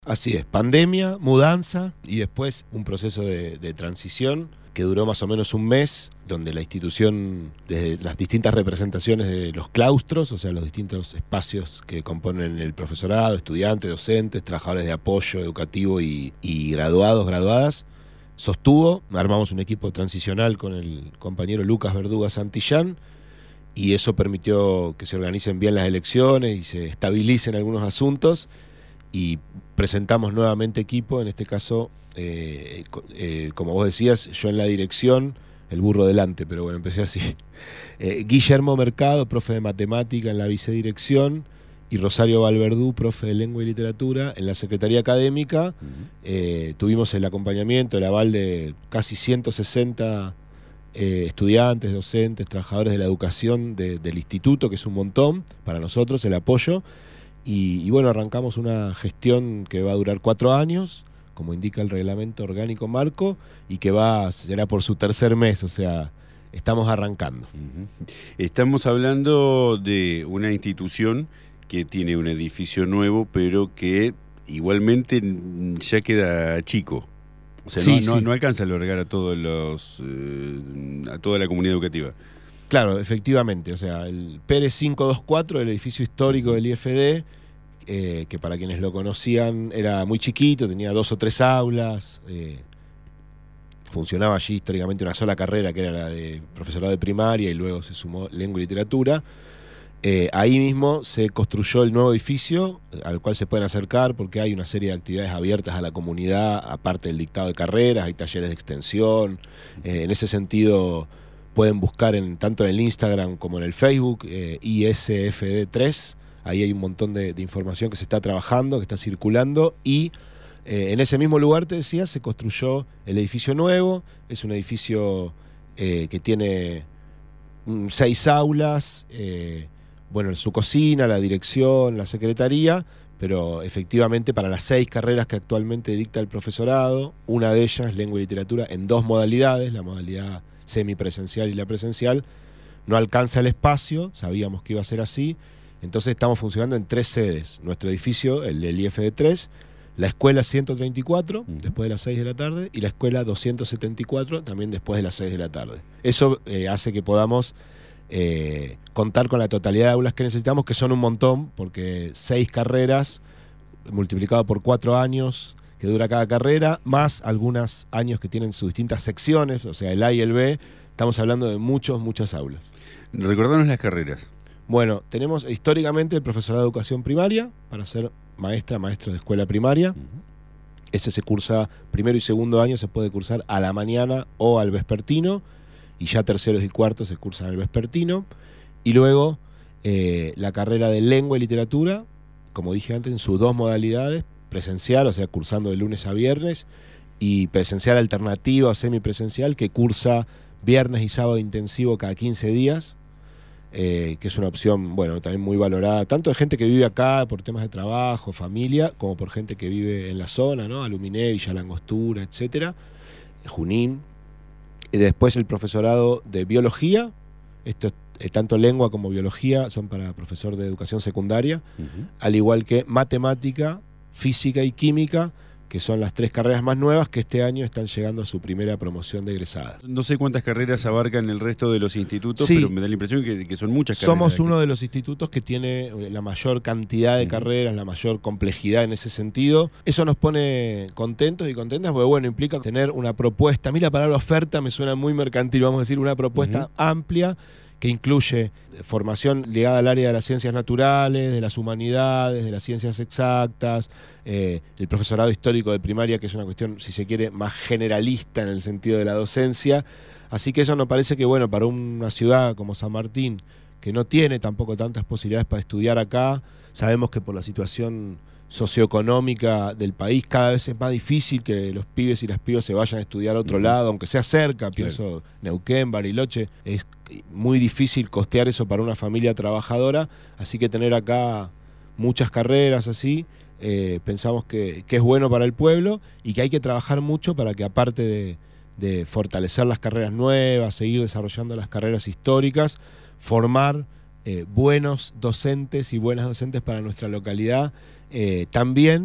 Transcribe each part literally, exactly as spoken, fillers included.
Así es, pandemia, mudanza y después un proceso de, de transición que duró más o menos un mes, donde la institución, desde las distintas representaciones de los claustros, o sea, los distintos espacios que componen el profesorado, estudiantes, docentes, trabajadores de apoyo educativo y, y graduados, graduadas, sostuvo, armamos un equipo transicional con el compañero Lucas Verduga Santillán, y eso permitió que se organicen bien las elecciones y se estabilicen algunos asuntos, y presentamos nuevamente equipo, en este caso, eh, eh, como vos decías, yo en la dirección, el burro delante, pero bueno, empecé así. Eh, Guillermo Mercado, profe de matemática en la vicedirección, y Rosario Valverdú, profe de lengua y literatura en la secretaría académica. Uh-huh. eh, tuvimos el acompañamiento, el aval de casi ciento sesenta eh, estudiantes, docentes, trabajadores de la educación de, del instituto, que es un montón para nosotros, el apoyo. Y, y bueno, arrancamos una gestión que va a durar cuatro años, como indica el reglamento orgánico marco, y que va será por su tercer mes, o sea, estamos arrancando. Uh-huh. Estamos hablando de una institución que tiene un edificio nuevo, pero que igualmente ya queda chico. O sea, sí, no, no, sí. no alcanza a albergar a todos los eh, a toda la comunidad educativa. Claro, efectivamente, o sea, el Pérez quinientos veinticuatro, el edificio histórico del I F D, eh, que para quienes lo conocían era muy chiquito, tenía dos o tres aulas, eh, funcionaba allí históricamente una sola carrera, que era la de profesorado de primaria, y luego se sumó lengua y literatura. Eh, ahí mismo se construyó el nuevo edificio, al cual se pueden acercar porque hay una serie de actividades abiertas a la comunidad, aparte del dictado de carreras, hay talleres de extensión, eh, en ese sentido... Pueden buscar en, tanto en el Instagram como en el Facebook, eh, I S F D tres, ahí hay un montón de, de información que se está trabajando, que está circulando, y eh, en ese mismo lugar, te decía, se construyó el edificio nuevo, es un edificio eh, que tiene mm, seis aulas, eh, bueno, su cocina, la dirección, la secretaría, pero efectivamente para las seis carreras que actualmente dicta el profesorado, una de ellas, lengua y literatura, en dos modalidades, la modalidad semipresencial y la presencial, no alcanza el espacio, sabíamos que iba a ser así, entonces estamos funcionando en tres sedes, nuestro edificio, el del I F D tres, la escuela ciento treinta y cuatro, uh-huh. después de las seis de la tarde, y la escuela doscientos setenta y cuatro, también después de las seis de la tarde. Eso eh, hace que podamos eh, contar con la totalidad de aulas que necesitamos, que son un montón, porque seis carreras, multiplicado por cuatro años, que dura cada carrera, más algunos años que tienen sus distintas secciones, o sea, el A y el B, estamos hablando de muchos, muchas aulas. Recordanos las carreras. Bueno, tenemos históricamente el profesorado de educación primaria, para ser maestra, maestro de escuela primaria. Uh-huh. Ese se cursa, primero y segundo año se puede cursar a la mañana o al vespertino, y ya terceros y cuartos se cursan al vespertino. Y luego eh, la carrera de lengua y literatura, como dije antes, en sus dos modalidades, presencial, o sea, cursando de lunes a viernes, y presencial alternativa o semipresencial, que cursa viernes y sábado intensivo cada quince días, eh, que es una opción, bueno, también muy valorada, tanto de gente que vive acá por temas de trabajo, familia, como por gente que vive en la zona, ¿no? Aluminé, Villa Langostura, etcétera, Junín. Y después el profesorado de biología, esto eh, tanto lengua como biología son para profesor de educación secundaria, uh-huh. al igual que matemática, física y química, que son las tres carreras más nuevas que este año están llegando a su primera promoción de egresadas. No sé cuántas carreras abarcan el resto de los institutos, sí, pero me da la impresión que, que son muchas carreras. Somos uno de los institutos que tiene la mayor cantidad de uh-huh. carreras, la mayor complejidad en ese sentido. Eso nos pone contentos y contentas, porque bueno, implica tener una propuesta. A mí la palabra oferta me suena muy mercantil, vamos a decir, una propuesta uh-huh. amplia, que incluye formación ligada al área de las ciencias naturales, de las humanidades, de las ciencias exactas, eh, el profesorado histórico de primaria, que es una cuestión, si se quiere, más generalista en el sentido de la docencia. Así que eso nos parece que, bueno, para una ciudad como San Martín, que no tiene tampoco tantas posibilidades para estudiar acá, sabemos que por la situación socioeconómica del país cada vez es más difícil que los pibes y las pibas se vayan a estudiar a otro uh-huh. lado, aunque sea cerca, pienso claro. Neuquén, Bariloche, es muy difícil costear eso para una familia trabajadora, así que tener acá muchas carreras así, eh, pensamos que, que es bueno para el pueblo y que hay que trabajar mucho para que, aparte de, de fortalecer las carreras nuevas, seguir desarrollando las carreras históricas, formar eh, buenos docentes y buenas docentes para nuestra localidad, eh, también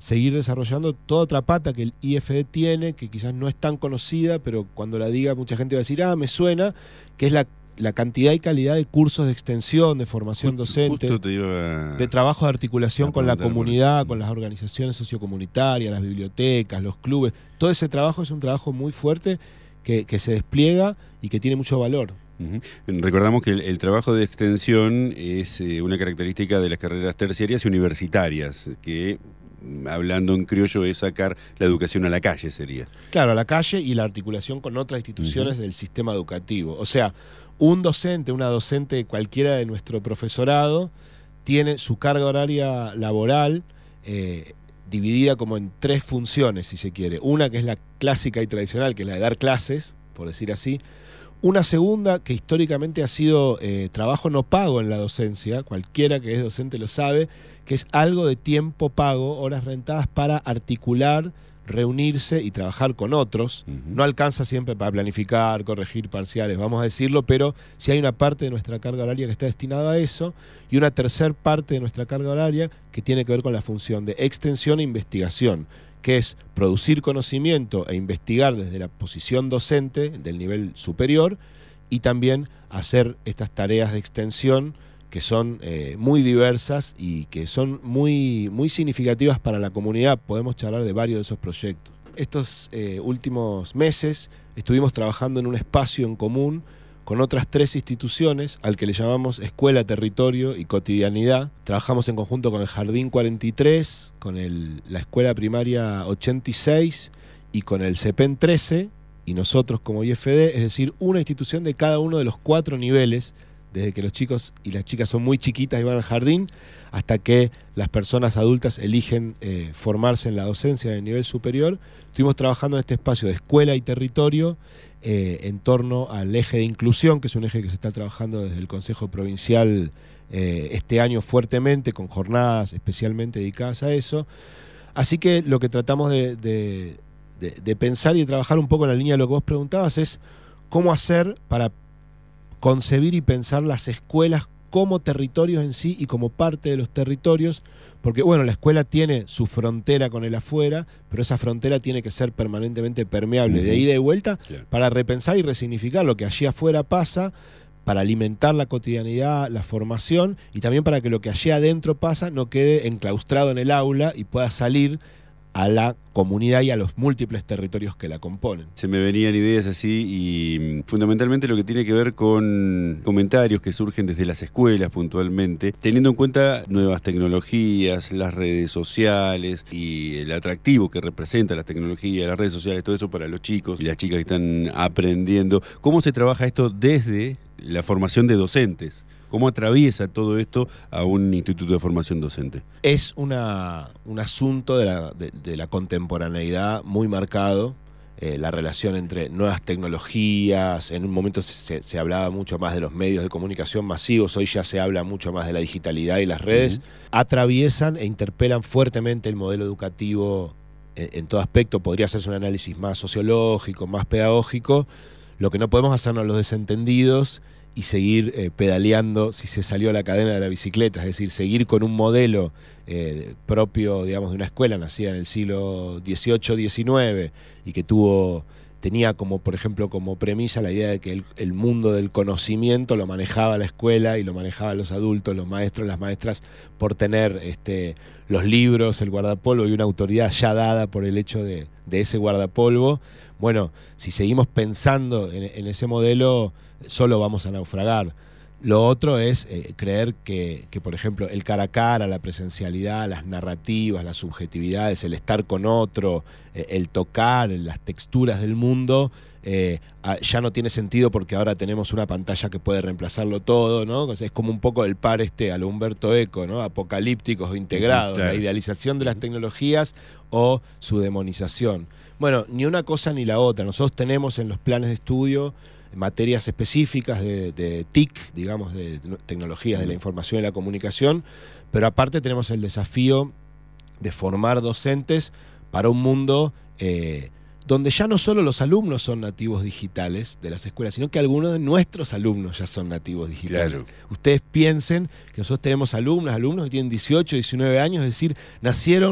seguir desarrollando toda otra pata que el I F D tiene, que quizás no es tan conocida, pero cuando la diga mucha gente va a decir, ah, me suena, que es la, la cantidad y calidad de cursos de extensión, de formación docente, Justo te iba a... de trabajo de articulación con la comunidad, con las organizaciones sociocomunitarias, las bibliotecas, los clubes. Todo ese trabajo es un trabajo muy fuerte que, que se despliega y que tiene mucho valor. Uh-huh. Recordamos que el, el trabajo de extensión es eh, una característica de las carreras terciarias y universitarias, que hablando en criollo es sacar la educación a la calle, sería. Claro, a la calle y la articulación con otras instituciones uh-huh. del sistema educativo. O sea, un docente, una docente cualquiera de nuestro profesorado tiene su carga horaria laboral eh, dividida como en tres funciones, si se quiere. Una que es la clásica y tradicional, que es la de dar clases, por decir así. Una segunda, que históricamente ha sido eh, trabajo no pago en la docencia, cualquiera que es docente lo sabe, que es algo de tiempo pago, horas rentadas para articular, reunirse y trabajar con otros. Uh-huh. No alcanza siempre para planificar, corregir parciales, vamos a decirlo, pero sí hay una parte de nuestra carga horaria que está destinada a eso y una tercer parte de nuestra carga horaria que tiene que ver con la función de extensión e investigación, que es producir conocimiento e investigar desde la posición docente del nivel superior y también hacer estas tareas de extensión que son eh, muy diversas y que son muy, muy significativas para la comunidad. Podemos charlar de varios de esos proyectos. Estos eh, últimos meses estuvimos trabajando en un espacio en común con otras tres instituciones, al que le llamamos Escuela, Territorio y Cotidianidad. Trabajamos en conjunto con el Jardín cuarenta y tres, con el, la Escuela Primaria ochenta y seis y con el CEPEN trece, y nosotros como I F D, es decir, una institución de cada uno de los cuatro niveles, desde que los chicos y las chicas son muy chiquitas y van al jardín, hasta que las personas adultas eligen eh, formarse en la docencia del nivel superior. Estuvimos trabajando en este espacio de escuela y territorio eh, en torno al eje de inclusión, que es un eje que se está trabajando desde el Consejo Provincial eh, este año fuertemente, con jornadas especialmente dedicadas a eso. Así que lo que tratamos de, de, de, de pensar y de trabajar un poco en la línea de lo que vos preguntabas es cómo hacer para concebir y pensar las escuelas como territorios en sí y como parte de los territorios, porque bueno, la escuela tiene su frontera con el afuera, pero esa frontera tiene que ser permanentemente permeable, uh-huh. de ida y vuelta, claro. para repensar y resignificar lo que allí afuera pasa, para alimentar la cotidianidad, la formación, y también para que lo que allí adentro pasa no quede enclaustrado en el aula y pueda salir a la comunidad y a los múltiples territorios que la componen. Se me venían ideas así y fundamentalmente lo que tiene que ver con comentarios que surgen desde las escuelas puntualmente, teniendo en cuenta nuevas tecnologías, las redes sociales y el atractivo que representa las tecnologías, las redes sociales, todo eso para los chicos y las chicas que están aprendiendo. ¿Cómo se trabaja esto desde la formación de docentes? ¿Cómo atraviesa todo esto a un instituto de formación docente? Es una, un asunto de la, de, de la contemporaneidad muy marcado, eh, la relación entre nuevas tecnologías. En un momento se, se hablaba mucho más de los medios de comunicación masivos, hoy ya se habla mucho más de la digitalidad y las redes. Uh-huh. Atraviesan e interpelan fuertemente el modelo educativo en, en todo aspecto. Podría hacerse un análisis más sociológico, más pedagógico. Lo que no podemos hacernos los desentendidos y seguir eh, pedaleando si se salió la cadena de la bicicleta, es decir, seguir con un modelo eh, propio, digamos, de una escuela nacida en el siglo dieciocho diecinueve y que tuvo, tenía como, por ejemplo, como premisa la idea de que el, el mundo del conocimiento lo manejaba la escuela y lo manejaban los adultos, los maestros, las maestras, por tener este, los libros, el guardapolvo y una autoridad ya dada por el hecho de, de ese guardapolvo. Bueno, si seguimos pensando en, en ese modelo, solo vamos a naufragar. Lo otro es eh, creer que, que, por ejemplo, el cara a cara, la presencialidad, las narrativas, las subjetividades, el estar con otro, eh, el tocar, las texturas del mundo, eh, ya no tiene sentido porque ahora tenemos una pantalla que puede reemplazarlo todo, ¿no? Es como un poco el par este a lo Humberto Eco, ¿no? Apocalípticos o integrados, claro. La idealización de las tecnologías o su demonización. Bueno, ni una cosa ni la otra. Nosotros tenemos en los planes de estudio materias específicas de, de T I C, digamos, de tecnologías de la información y la comunicación, pero aparte tenemos el desafío de formar docentes para un mundo eh, donde ya no solo los alumnos son nativos digitales de las escuelas, sino que algunos de nuestros alumnos ya son nativos digitales. Claro. Ustedes piensen que nosotros tenemos alumnos, alumnos que tienen dieciocho, diecinueve años, es decir, nacieron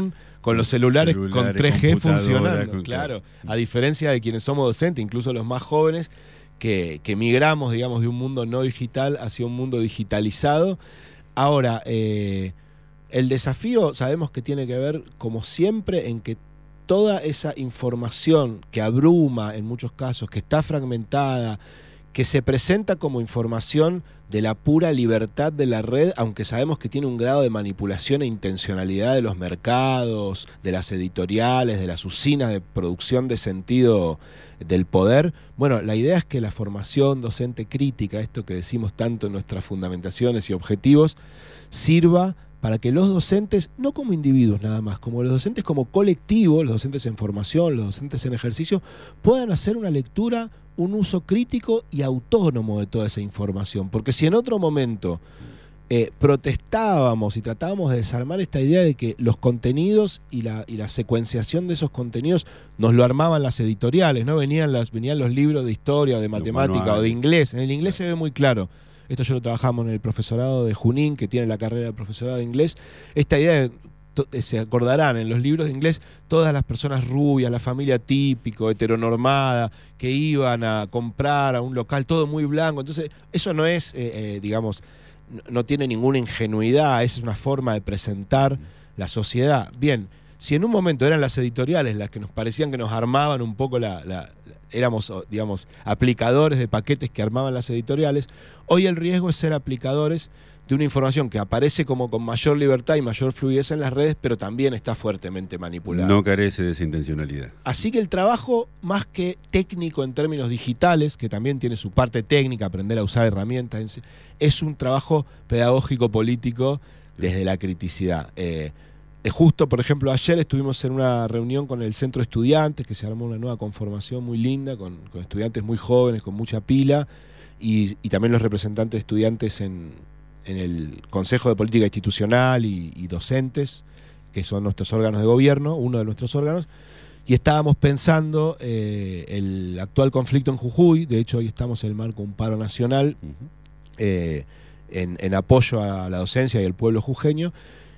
con los celulares, celulares con tres G funcionando, con, claro. A diferencia de quienes somos docentes, incluso los más jóvenes, que, que migramos, digamos, de un mundo no digital hacia un mundo digitalizado. Ahora, eh, el desafío sabemos que tiene que ver, como siempre, en que toda esa información que abruma en muchos casos, que está fragmentada, que se presenta como información de la pura libertad de la red, aunque sabemos que tiene un grado de manipulación e intencionalidad de los mercados, de las editoriales, de las usinas de producción de sentido del poder. Bueno, la idea es que la formación docente crítica, esto que decimos tanto en nuestras fundamentaciones y objetivos, sirva para que los docentes, no como individuos nada más, como los docentes como colectivo, los docentes en formación, los docentes en ejercicio, puedan hacer una lectura, un uso crítico y autónomo de toda esa información. Porque si en otro momento eh, protestábamos y tratábamos de desarmar esta idea de que los contenidos y la, y la secuenciación de esos contenidos nos lo armaban las editoriales, ¿no? Venían, las, venían los libros de historia o de matemática o de inglés. En el inglés se ve muy claro. Esto yo lo trabajamos en el profesorado de Junín, que tiene la carrera de profesorado de inglés. Esta idea, de, se acordarán, en los libros de inglés, todas las personas rubias, la familia típico, heteronormada, que iban a comprar a un local, todo muy blanco. Entonces, eso no es, eh, eh, digamos, no, no tiene ninguna ingenuidad, es una forma de presentar la sociedad. Bien, si en un momento eran las editoriales las que nos parecían que nos armaban un poco la... la éramos, digamos, aplicadores de paquetes que armaban las editoriales, hoy el riesgo es ser aplicadores de una información que aparece como con mayor libertad y mayor fluidez en las redes, pero también está fuertemente manipulada. No carece de esa intencionalidad. Así que el trabajo, más que técnico en términos digitales, que también tiene su parte técnica, aprender a usar herramientas, es un trabajo pedagógico-político desde la criticidad. Eh, Justo, por ejemplo, ayer estuvimos en una reunión con el Centro de Estudiantes, que se armó una nueva conformación muy linda, con, con estudiantes muy jóvenes, con mucha pila, y, y también los representantes de estudiantes en, en el Consejo de Política Institucional y, y docentes, que son nuestros órganos de gobierno, uno de nuestros órganos, y estábamos pensando eh, el actual conflicto en Jujuy. De hecho, hoy estamos en el marco de un paro nacional uh-huh. eh, en, en apoyo a la docencia y al pueblo jujeño.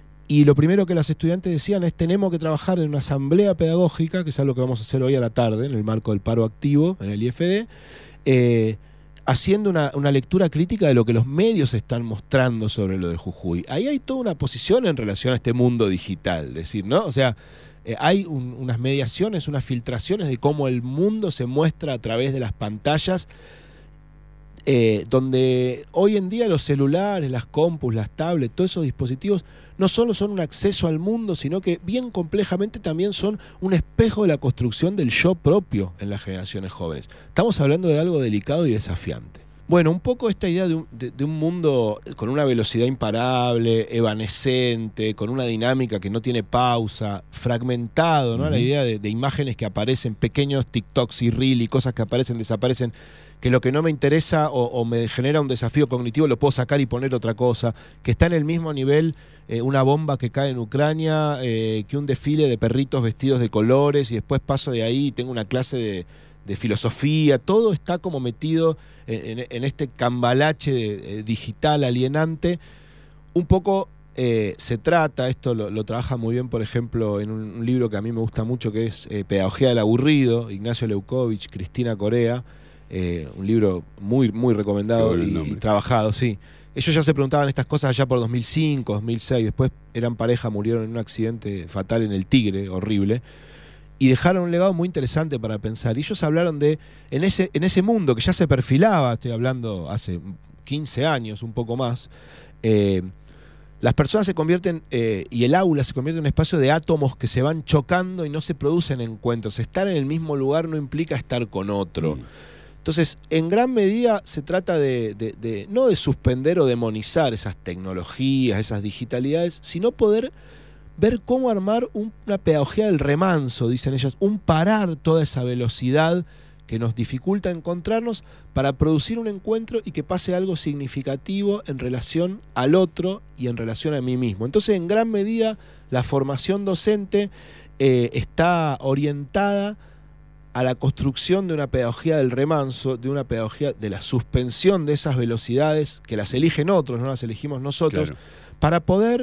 Y lo primero que las estudiantes decían es: tenemos que trabajar en una asamblea pedagógica, que es algo que vamos a hacer hoy a la tarde, en el marco del paro activo, en el I F D, eh, haciendo una, una lectura crítica de lo que los medios están mostrando sobre lo de Jujuy. Ahí hay toda una posición en relación a este mundo digital, decir, ¿no? O sea, eh, hay un, unas mediaciones, unas filtraciones de cómo el mundo se muestra a través de las pantallas, eh, donde hoy en día los celulares, las compus, las tablets, todos esos dispositivos no solo son un acceso al mundo, sino que bien complejamente también son un espejo de la construcción del yo propio en las generaciones jóvenes. Estamos hablando de algo delicado y desafiante. Bueno, un poco esta idea de un, de, de un mundo con una velocidad imparable, evanescente, con una dinámica que no tiene pausa, fragmentado, ¿no? Uh-huh. La idea de, de imágenes que aparecen, pequeños TikToks y Reel y cosas que aparecen, desaparecen, que lo que no me interesa o, o me genera un desafío cognitivo lo puedo sacar y poner otra cosa, que está en el mismo nivel eh, una bomba que cae en Ucrania, eh, que un desfile de perritos vestidos de colores, y después paso de ahí y tengo una clase de, de filosofía. Todo está como metido en, en, en este cambalache de, eh, digital alienante. Un poco eh, se trata, esto lo, lo trabaja muy bien, por ejemplo, en un, un libro que a mí me gusta mucho, que es eh, Pedagogía del Aburrido, Ignacio Leukovich, Cristina Corea. Eh, un libro muy, muy recomendado y, y trabajado, sí. Ellos ya se preguntaban estas cosas allá por dos mil cinco, dos mil seis, después eran pareja, murieron en un accidente fatal en el Tigre, horrible, y dejaron un legado muy interesante para pensar. Y ellos hablaron de, en ese, en ese mundo que ya se perfilaba, estoy hablando hace quince años, un poco más, eh, las personas se convierten, eh, y el aula se convierte en un espacio de átomos que se van chocando y no se producen encuentros. Estar en el mismo lugar no implica estar con otro. Mm. Entonces, en gran medida se trata de, de, de no de suspender o demonizar esas tecnologías, esas digitalidades, sino poder ver cómo armar un, una pedagogía del remanso, dicen ellas, un parar toda esa velocidad que nos dificulta encontrarnos para producir un encuentro y que pase algo significativo en relación al otro y en relación a mí mismo. Entonces, en gran medida, la formación docente eh, está orientada a la construcción de una pedagogía del remanso, de una pedagogía de la suspensión de esas velocidades que las eligen otros, no las elegimos nosotros, claro, para poder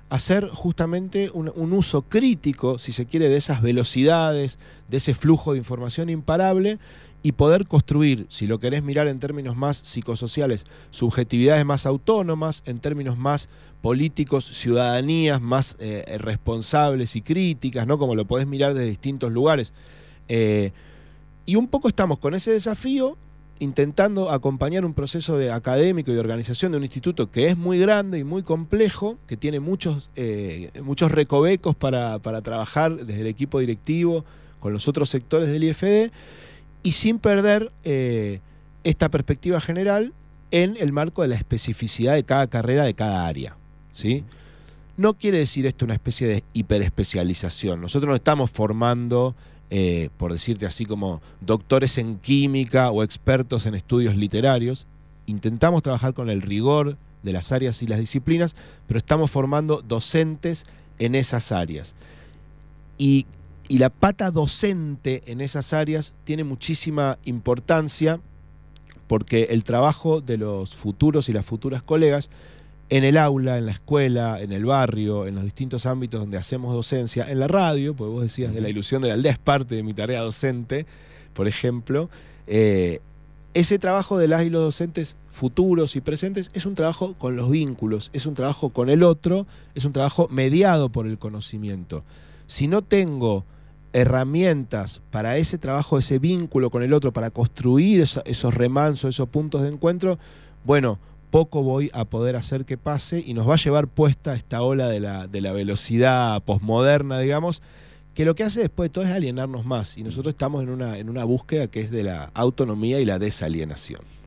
hacer justamente un, un uso crítico, si se quiere, de esas velocidades, de ese flujo de información imparable, y poder construir, si lo querés mirar en términos más psicosociales, subjetividades más autónomas, en términos más políticos, ciudadanías más eh, responsables y críticas, ¿no? Como lo podés mirar desde distintos lugares. Eh, y un poco estamos con ese desafío, intentando acompañar un proceso de académico y de organización de un instituto que es muy grande y muy complejo, que tiene muchos, eh, muchos recovecos para, para trabajar desde el equipo directivo con los otros sectores del I F D, y sin perder eh, esta perspectiva general en el marco de la especificidad de cada carrera, de cada área, ¿sí? No quiere decir esto una especie de hiperespecialización. Nosotros no estamos formando, eh, por decirte así, como doctores en química o expertos en estudios literarios. Intentamos trabajar con el rigor de las áreas y las disciplinas, pero estamos formando docentes en esas áreas. Y Y la pata docente en esas áreas tiene muchísima importancia, porque el trabajo de los futuros y las futuras colegas en el aula, en la escuela, en el barrio, en los distintos ámbitos donde hacemos docencia, en la radio, porque vos decías de la ilusión de la aldea, es parte de mi tarea docente, por ejemplo, eh, ese trabajo de las y los docentes futuros y presentes es un trabajo con los vínculos, es un trabajo con el otro, es un trabajo mediado por el conocimiento. Si no tengo herramientas para ese trabajo, ese vínculo con el otro, para construir eso, esos remansos, esos puntos de encuentro, bueno, poco voy a poder hacer que pase, y nos va a llevar puesta esta ola de la, de la velocidad posmoderna, digamos, que lo que hace después de todo es alienarnos más, y nosotros estamos en una, en una búsqueda que es de la autonomía y la desalienación.